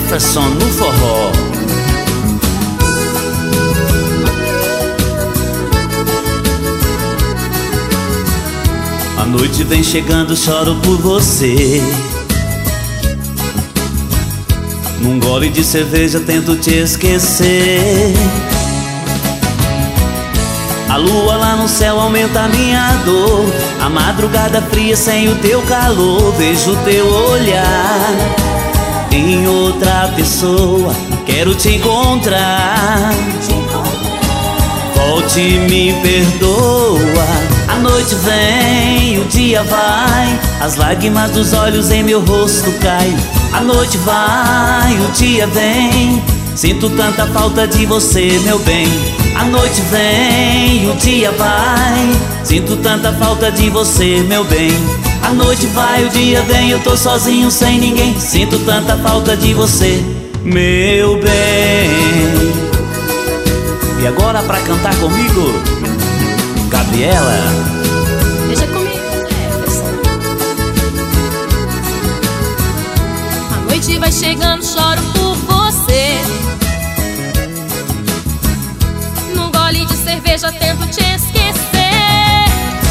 Jefferson no forró. A noite vem chegando, choro por você. Num gole de cerveja tento te esquecer. A lua lá no céu aumenta a minha dor. A madrugada fria sem o teu calor. Vejo teu olhar em outra pessoa. Quero te encontrar. Volte e me perdoa. A noite vem, o dia vai. As lágrimas dos olhos em meu rosto caem. A noite vai, o dia vem. Sinto tanta falta de você, meu bem. A noite vem, o dia vai. Sinto tanta falta de você, meu bem. A noite vai, o dia vem. Eu tô sozinho, sem ninguém. Sinto tanta falta de você, meu bem. E agora pra cantar comigo, Gabriela. Deixa comigo, Jefferson. A noite vai chegando, choro por você. Num gole de cerveja tento te esquecer.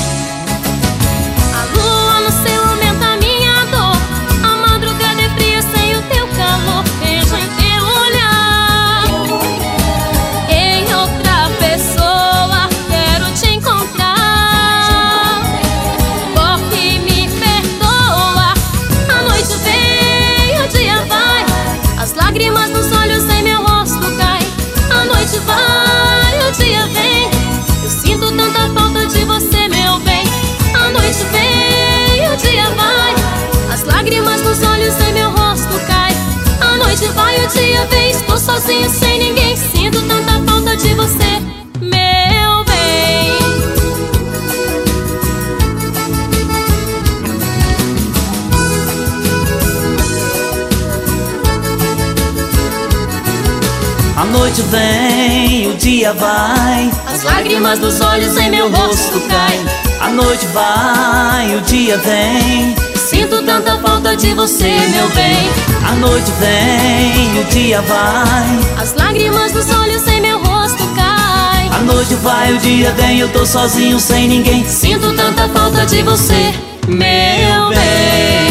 A lua no céu aumenta a minha dor. A madrugada é fria sem o teu calor. Vejo em teu olhar em outra pessoa. Quero te encontrar. Volta e me perdoa. A noite vem, o dia vai. As lágrimas nos olhos em meu rosto caem. A noite vai, o dia vem. Eu sinto tanta falta de você, meu bem. A noite vem, o dia vai. As lágrimas nos olhos em meu rosto caem. A noite vai, o dia vem. Estou sozinho, sem ninguém. Sinto tanta falta de você, meu bem. A noite vem, o dia vai. As lágrimas dos olhos em meu rosto caem. A noite vai, o dia vem. Sinto tanta falta de você, meu bem. A noite vem, o dia vai. As lágrimas dos olhos em meu rosto caem. A noite vai, o dia vem. Eu tô sozinho, sem ninguém. Sinto tanta falta de você, meu bem.